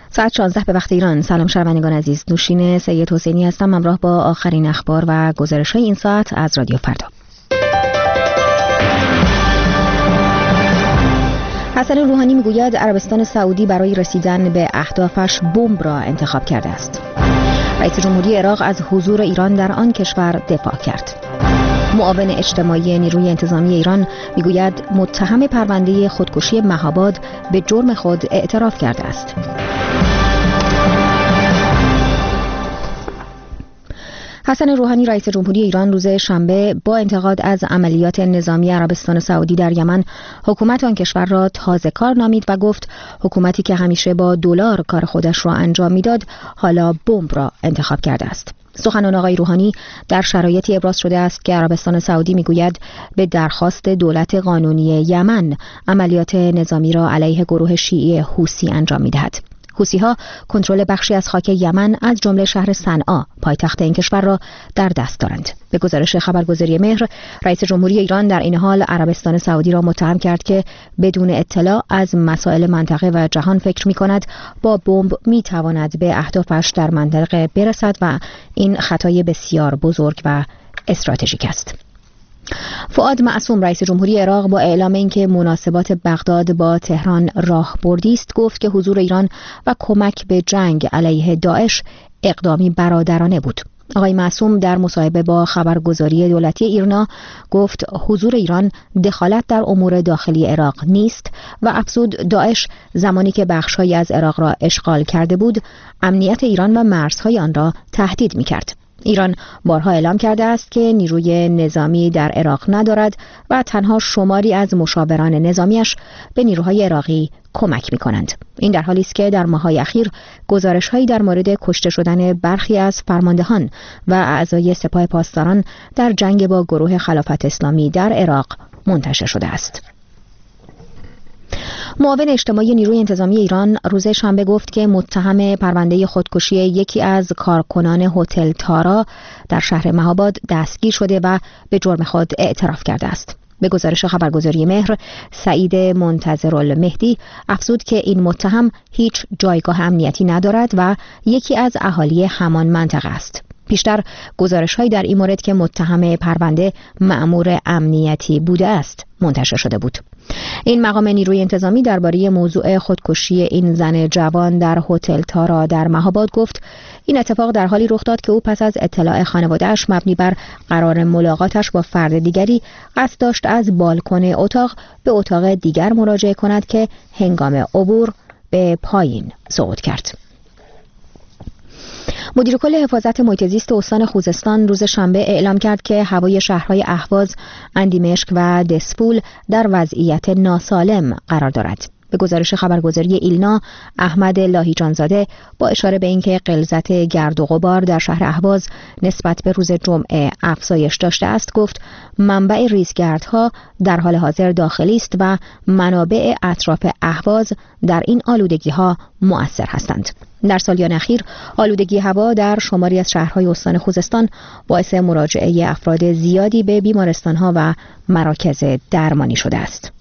ساعت 16 به وقت ایران. سلام شنوندگان عزیز، نوشین سید حسینی هستم همراه با آخرین اخبار و گزارش‌های این ساعت از رادیو فردا. حسن روحانی میگوید عربستان سعودی برای رسیدن به اهدافش بمب را انتخاب کرده است. رئیس جمهوری عراق از حضور ایران در آن کشور دفاع کرد. معاون اجتماعی نیروی انتظامی ایران میگوید متهم پرونده خودکشی مهاباد به جرم خود اعتراف کرده است. حسن روحانی رئیس جمهوری ایران روز شنبه با انتقاد از عملیات نظامی عربستان سعودی در یمن حکومت آن کشور را تازه‌کار نامید و گفت حکومتی که همیشه با دلار کار خودش را انجام میداد حالا بمب را انتخاب کرده است. سخنان آقای روحانی در شرایطی ابراز شده است که عربستان سعودی میگوید به درخواست دولت قانونی یمن عملیات نظامی را علیه گروه شیعی حوثی انجام میدهد. حوثی‌ها کنترل بخشی از خاک یمن از جمله شهر صنعا پایتخت این کشور را در دست دارند. به گزارش خبرگزاری مهر، رئیس جمهوری ایران در این حال عربستان سعودی را متهم کرد که بدون اطلاع از مسائل منطقه و جهان فکر می‌کند با بمب می‌تواند به اهدافش در منطقه برسد و این خطای بسیار بزرگ و استراتژیک است. فؤاد معصوم رئیس جمهوری عراق با اعلام اینکه مناسبات بغداد با تهران راهبردی است گفت که حضور ایران و کمک به جنگ علیه داعش اقدامی برادرانه بود. آقای معصوم در مصاحبه با خبرگزاری دولتی ایرنا گفت حضور ایران دخالت در امور داخلی عراق نیست و افزود داعش زمانی که بخش‌هایی از عراق را اشغال کرده بود امنیت ایران و مرزهای آن را تهدید می‌کرد. ایران بارها اعلام کرده است که نیروی نظامی در عراق ندارد و تنها شماری از مشاوران نظامیش به نیروهای عراقی کمک می‌کنند. این در حالی است که در ماه‌های اخیر گزارش‌هایی در مورد کشته شدن برخی از فرماندهان و اعضای سپاه پاسداران در جنگ با گروه خلافت اسلامی در عراق منتشر شده است. معاون اجتماعی نیروی انتظامی ایران روز شنبه گفت که متهم پرونده خودکشی یکی از کارکنان هتل تارا در شهر مهاباد دستگیر شده و به جرم خود اعتراف کرده است. به گزارش خبرگزاری مهر، سعید منتظرالمهدی افزود که این متهم هیچ جایگاه امنیتی ندارد و یکی از اهالی همان منطقه است. پیشتر گزارش‌هایی در این مورد که متهم پرونده مأمور امنیتی بوده است منتشر شده بود. این مقام نیروی انتظامی درباره موضوع خودکشی این زن جوان در هتل تارا در مهاباد گفت این اتفاق در حالی رخ داد که او پس از اطلاع خانواده‌اش مبنی بر قرار ملاقاتش با فرد دیگری قصد داشت از بالکن اتاق به اتاق دیگر مراجعه کند که هنگام عبور به پایین سقوط کرد. مدیر کل حفاظت محیط زیست استان خوزستان روز شنبه اعلام کرد که هوای شهرهای اهواز، اندیمشک و دسپول در وضعیت ناسالم قرار دارد. به گزارش خبرگزاری ایلنا، احمد لاهیجانزاده با اشاره به اینکه غلظت گرد و غبار در شهر اهواز نسبت به روز جمعه افزایش داشته است گفت منبع ریزگردها در حال حاضر داخلی است و منابع اطراف اهواز در این آلودگی‌ها مؤثر هستند. در سالیان اخیر آلودگی هوا در شماری از شهرهای استان خوزستان باعث مراجعه افراد زیادی به بیمارستان‌ها و مراکز درمانی شده است.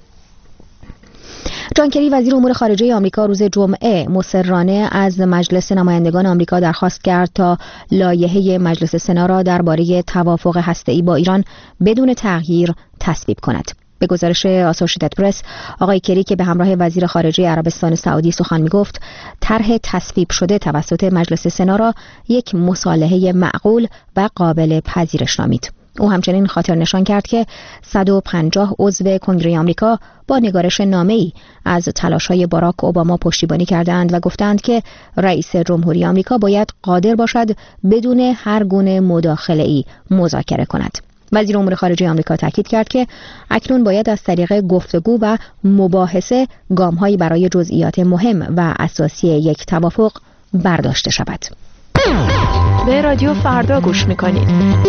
جان کری وزیر امور خارجه آمریکا روز جمعه مصرانه از مجلس نمایندگان آمریکا درخواست کرد تا لایحه مجلس سنا را درباره توافق هسته‌ای با ایران بدون تغییر تصویب کند. به گزارش آسوشیتد پرس، آقای کری که به همراه وزیر خارجه عربستان سعودی سخن می‌گفت، طرح تصویب شده توسط مجلس سنا را یک مصالحه معقول و قابل پذیرش نامید. او همچنین خاطر نشان کرد که 150 عضو کنگره آمریکا با نگارش نامه‌ای از تلاش‌های باراک اوباما پشتیبانی کردند و گفتند که رئیس جمهوری آمریکا باید قادر باشد بدون هر گونه مداخله‌ای مذاکره کند. وزیر امور خارجه آمریکا تاکید کرد که اکنون باید از طریق گفتگو و مباحثه گام‌هایی برای جزئیات مهم و اساسی یک توافق برداشته شود. به رادیو فردا گوش می‌کنید.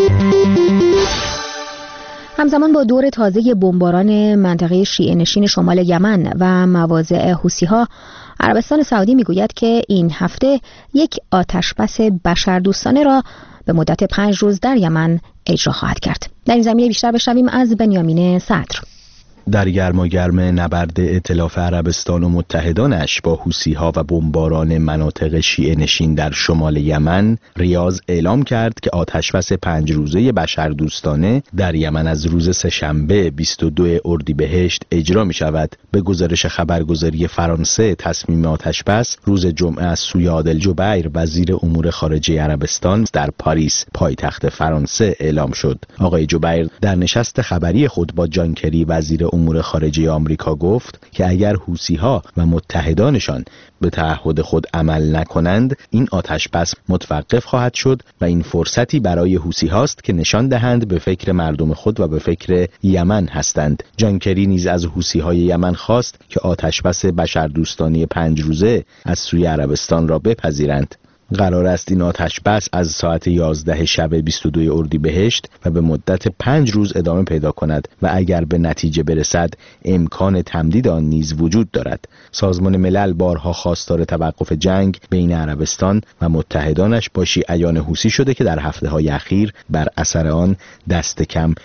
همزمان با دور تازه بمباران منطقه شیعه نشین شمال یمن و مواضع حوثی‌ها، عربستان سعودی میگوید که این هفته یک آتشبس بشردوستانه را به مدت 5 روز در یمن اجرا خواهد کرد. در این زمینه بیشتر بشنویم از بنیامین صدر. در گرماگرم نبرد ائتلاف عربستان و متحدانش با حوثی‌ها و بمباران مناطق شیعه نشین در شمال یمن، ریاض اعلام کرد که آتشبس 5 روزه بشردوستانه در یمن از روز سه‌شنبه 22 اردیبهشت اجرا می شود. به گزارش خبرگزاری فرانسه، تصمیم آتشبس روز جمعه از سوی عادل جبیر وزیر امور خارجه عربستان در پاریس پایتخت فرانسه اعلام شد. آقای جبیر در نشست خبری خود با جان کری وزیر امور خارجه آمریکا گفت که اگر حوثی‌ها و متحدانشان به تعهد خود عمل نکنند، این آتشبس متوقف خواهد شد و این فرصتی برای حوثی‌هاست که نشان دهند به فکر مردم خود و به فکر یمن هستند. جان کری نیز از حوثی‌های یمن خواست که آتشبس بشردوستانی 5 روزه از سوی عربستان را بپذیرند. قرار است این آتشبس از ساعت 11 شب 22 اردیبهشت و به مدت 5 روز ادامه پیدا کند و اگر به نتیجه برسد امکان تمدید آن نیز وجود دارد. سازمان ملل بارها خواستار توقف جنگ بین عربستان و متحدانش با شیعیان حوثی شده که در هفته‌های اخیر بر اثر آن دست کم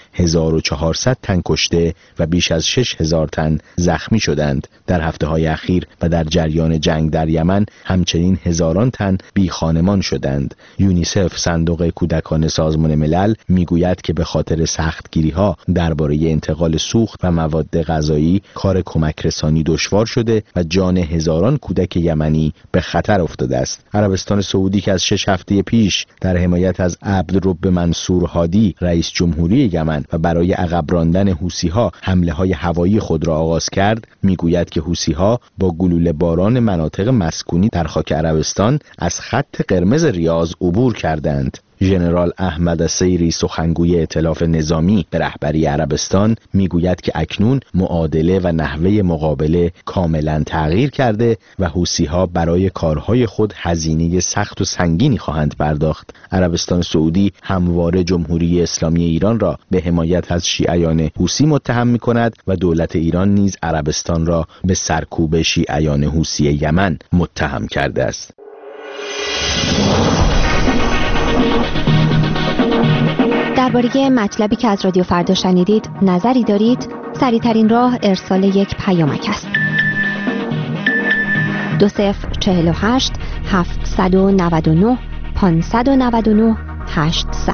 1400 تن کشته و بیش از 6000 تن زخمی شدند. در هفته‌های اخیر و در جریان جنگ در یمن همچنین هزاران تن بی خانمان شدند. یونیسف، صندوق کودکان سازمان ملل، میگوید که به خاطر سختگیری‌ها درباره انتقال سوخت و مواد غذایی کار کمک رسانی دشوار شده و جان هزاران کودک یمنی به خطر افتاده است. عربستان سعودی که از 6 هفته پیش در حمایت از عبدالرب منصور هادی رئیس جمهوری یمن و برای عقب راندن حوثی‌ها حمله‌های هوایی خود را آغاز کرد، میگوید که حوثی‌ها با گلوله باران مناطق مسکونی در خاک عربستان از خط قرمز ریاض عبور کردند. ژنرال احمد السیری، سخنگوی ائتلاف نظامی به رهبری عربستان، میگوید که اکنون معادله و نحوه مقابله کاملا تغییر کرده و حوثی‌ها برای کارهای خود هزینه سخت و سنگینی خواهند پرداخت. عربستان سعودی همواره جمهوری اسلامی ایران را به حمایت از شیعیان حوثی متهم می‌کند و دولت ایران نیز عربستان را به سرکوب شیعیان حوثی یمن متهم کرده است. درباره مطلبی که از رادیو فردا شنیدید نظری دارید؟ سریع‌ترین راه ارسال یک پیامک است. 2048 799 599 800.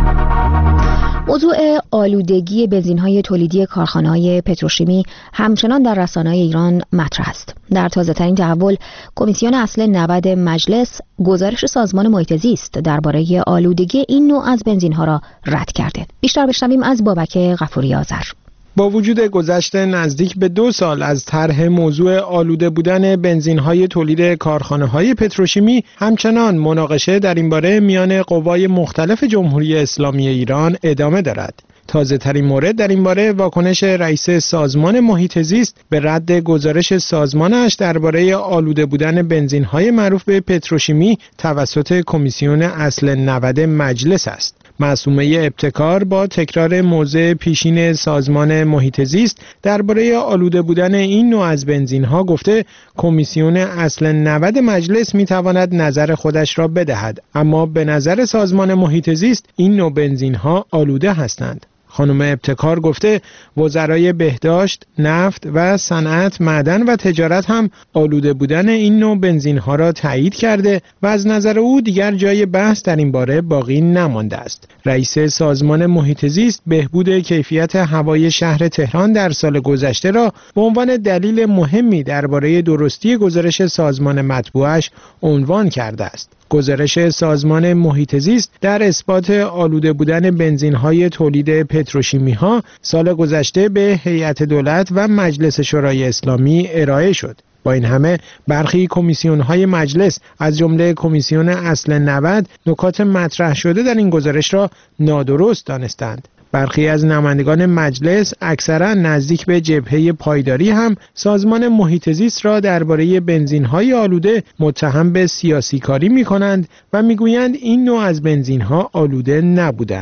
موضوع آلودگی بنزین‌های تولیدی کارخانه‌های پتروشیمی همچنان در رسانه‌های ایران مطرح است. در تازه‌ترین تحول، کمیسیون اصل 90 مجلس گزارش سازمان محیط زیست درباره آلودگی این نوع از بنزین‌ها را رد کرده. بیشتر بشنویم از بابک غفوری آذر. با وجود گذشت نزدیک به 2 سال از طرح موضوع آلوده بودن بنزین‌های تولید کارخانه‌های پتروشیمی، همچنان مناقشه در این باره میان قوای مختلف جمهوری اسلامی ایران ادامه دارد. تازه ترین مورد در این باره واکنش رئیس سازمان محیط زیست به رد گزارش سازمانش درباره آلوده بودن بنزین‌های معروف به پتروشیمی توسط کمیسیون اصل 90 مجلس است. معصومه ابتکار با تکرار موضع پیشین سازمان محیط زیست درباره آلوده بودن این نوع از بنزین‌ها گفته کمیسیون اصل 90 مجلس می‌تواند نظر خودش را بدهد، اما به نظر سازمان محیط زیست این نوع بنزین‌ها آلوده هستند. خانم ابتکار گفته وزرای بهداشت، نفت و صنعت، معدن و تجارت هم آلوده بودن این نوع بنزین‌ها را تایید کرده و از نظر او دیگر جای بحث در این باره باقی نمانده است. رئیس سازمان محیط زیست بهبود کیفیت هوای شهر تهران در سال گذشته را به عنوان دلیل مهمی درباره درستی گزارش سازمان مطبوعش عنوان کرده است. گزارش سازمان محیط زیست در اثبات آلوده بودن بنزین‌های تولید پتروشیمی‌ها سال گذشته به هیئت دولت و مجلس شورای اسلامی ارائه شد. با این همه برخی کمیسیون‌های مجلس از جمله کمیسیون اصل 90 نکات مطرح شده در این گزارش را نادرست دانستند. برخی از نمایندگان مجلس اکثرا نزدیک به جبهه پایداری هم سازمان محیط زیست را درباره بنزین‌های آلوده متهم به سیاسی کاری می‌کنند و می‌گویند این نوع از بنزین‌ها آلوده نبودند.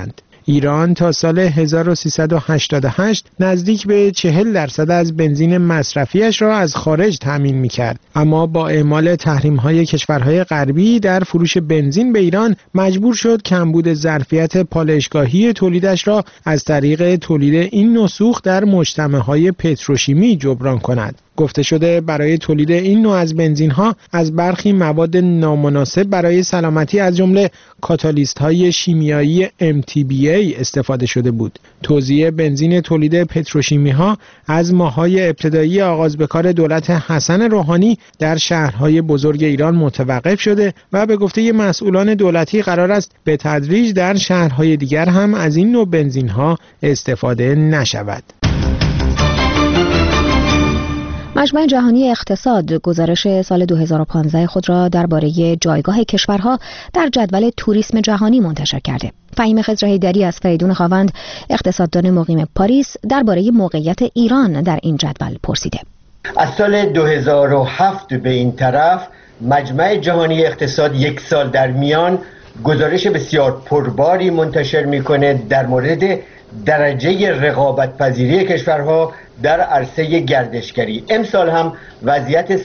ایران تا سال 1388 نزدیک به 40% از بنزین مصرفیش را از خارج تامین می‌کرد، اما با اعمال تحریم‌های کشورهای غربی در فروش بنزین به ایران مجبور شد کمبود ظرفیت پالایشگاهی تولیدش را از طریق تولید این نوع سوخت در مجتمع‌های پتروشیمی جبران کند. گفته شده برای تولید این نوع از بنزین‌ها از برخی مواد نامناسب برای سلامتی از جمله کاتالیست‌های شیمیایی MTBA استفاده شده بود. توزیع بنزین تولید پتروشیمی‌ها از ماه‌های ابتدایی آغاز به کار دولت حسن روحانی در شهرهای بزرگ ایران متوقف شده و به گفته مسئولان دولتی قرار است به تدریج در شهرهای دیگر هم از این نوع بنزین‌ها استفاده نشود. مجمع جهانی اقتصاد گزارش سال 2015 خود را درباره جایگاه کشورها در جدول توریسم جهانی منتشر کرده. فهیم خضرحیدری از فریدون خاوند، اقتصاددان مقیم پاریس، درباره موقعیت ایران در این جدول پرسیده. از سال 2007 به این طرف مجمع جهانی اقتصاد یک سال در میان گزارش بسیار پرباری منتشر میکنه در مورد درجه رقابت پذیری کشورها در عرصه گردشگری. امسال هم وضعیت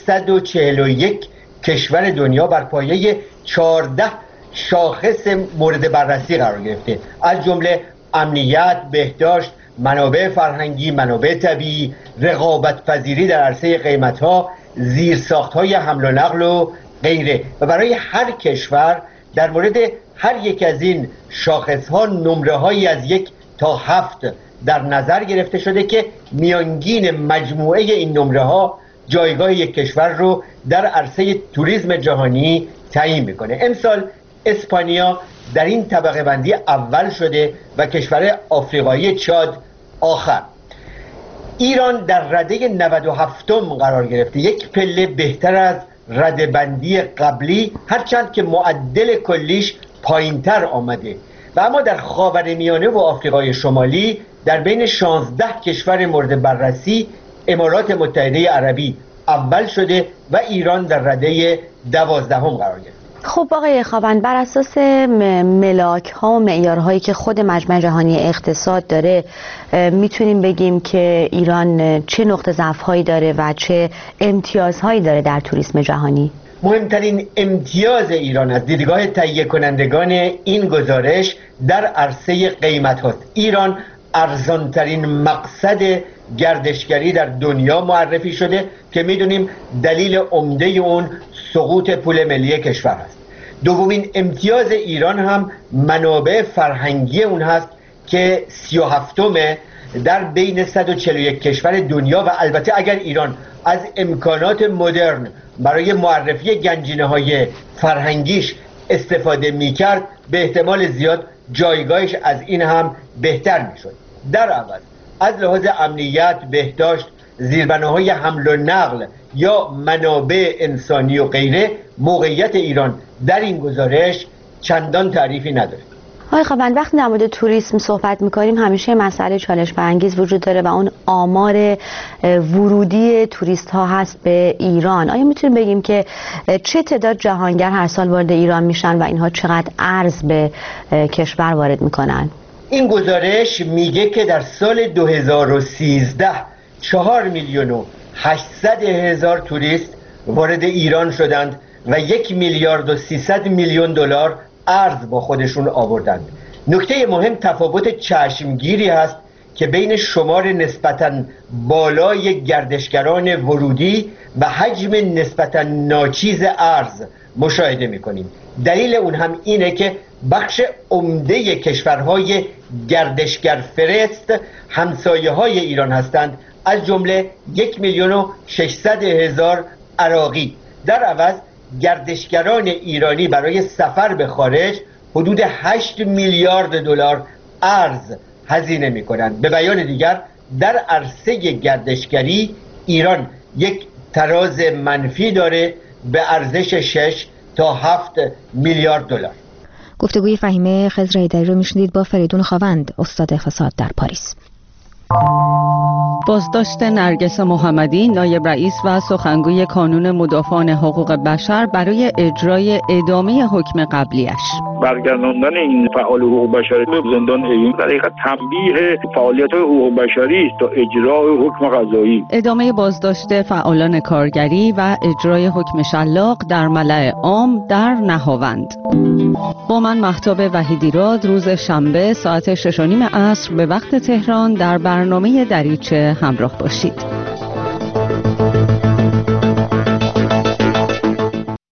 141 کشور دنیا بر پایه 14 شاخص مورد بررسی قرار گرفته، از جمله امنیت، بهداشت، منابع فرهنگی، منابع طبیعی، رقابت پذیری در عرصه قیمت‌ها، زیرساخت‌های حمل و نقل و غیره. و برای هر کشور در مورد هر یک از این شاخص‌ها نمره‌هایی از 1 تا 7 در نظر گرفته شده که میانگین مجموعه این نمره‌ها جایگاه یک کشور رو در عرصه توریسم جهانی تعیین میکنه. امسال اسپانیا در این طبقه بندی اول شده و کشور آفریقایی چاد آخر. ایران در رده 97م قرار گرفته، یک پله بهتر از رده بندی قبلی، هرچند که معدل کلیش پایینتر آمده. و اما در خاورمیانه و آفریقای شمالی در بین 16 کشور مورد بررسی امارات متحده عربی اول شده و ایران در رده 12م قرار گرفته. خب آقای خاوند، بر اساس ملاک ها و معیارهایی که خود مجمع جهانی اقتصاد داره میتونیم بگیم که ایران چه نقطه ضعف هایی داره و چه امتیازهایی داره در توریسم جهانی؟ مهمترین امتیاز ایران از دیدگاه تهیه کنندگان این گزارش در عرصه قیمت هاست. ایران ارزانترین مقصد گردشگری در دنیا معرفی شده که میدونیم دلیل عمده اون سقوط پول ملی کشور هست. دومین امتیاز ایران هم منابع فرهنگی اون هست که 37م در بین 141 کشور دنیا و البته اگر ایران از امکانات مدرن برای معرفی گنجینه‌های فرهنگیش استفاده می‌کرد به احتمال زیاد جایگاهش از این هم بهتر می‌شد. در عوض از لحاظ امنیت، بهداشت، زیربناهای حمل و نقل یا منابع انسانی و غیره موقعیت ایران در این گزارش چندان تعریفی نداره. آقای خاوند، وقتی در مورد توریسم صحبت می‌کنیم همیشه مسئله چالش برانگیز وجود داره و اون آمار ورودی توریست ها هست به ایران. آیا میتونیم بگیم که چه تعداد جهانگر هر سال وارد ایران میشن و اینها چقدر ارز به کشور وارد میکنن؟ این گزارش میگه که در سال 2013 4,800,000 توریست وارد ایران شدند و 1,300,000,000 دلار ارز با خودشون آوردند. نکته مهم تفاوت چشمگیری هست که بین شمار نسبتاً بالای گردشگران ورودی و حجم نسبتاً ناچیز ارز مشاهده می‌کنیم. دلیل اون هم اینه که بخش عمده کشورهای گردشگر فرست همسایه‌های ایران هستند، از جمله 1,600,000 عراقی. در عوض گردشگران ایرانی برای سفر به خارج حدود 8 میلیارد دلار ارز هزینه می‌کنند. به بیان دیگر در عرصه گردشگری ایران یک تراز منفی داره به ارزش 6 تا 7 میلیارد دلار. گفتگوی فهیمه خضرحیدری رو میشنید با فریدون خاوند، استاد اقتصاد در پاریس. بازداشت نرگس محمدی، نایب رئیس و سخنگوی کانون مدافعان حقوق بشر برای اجرای ادامه حکم قبلیش. برگرداندن این فعال حقوق بشری به زندان اوین در حقیقت تنبیه فعالیت حقوق بشری است تا اجرای حکم قضایی. ادامه بازداشت فعالان کارگری و اجرای حکم شلاق در ملأ عام در نهاوند. با من مهتاب وحیدیراد روز شنبه ساعت 6:30 عصر به وقت تهران در برنامه دریچه همراه باشید.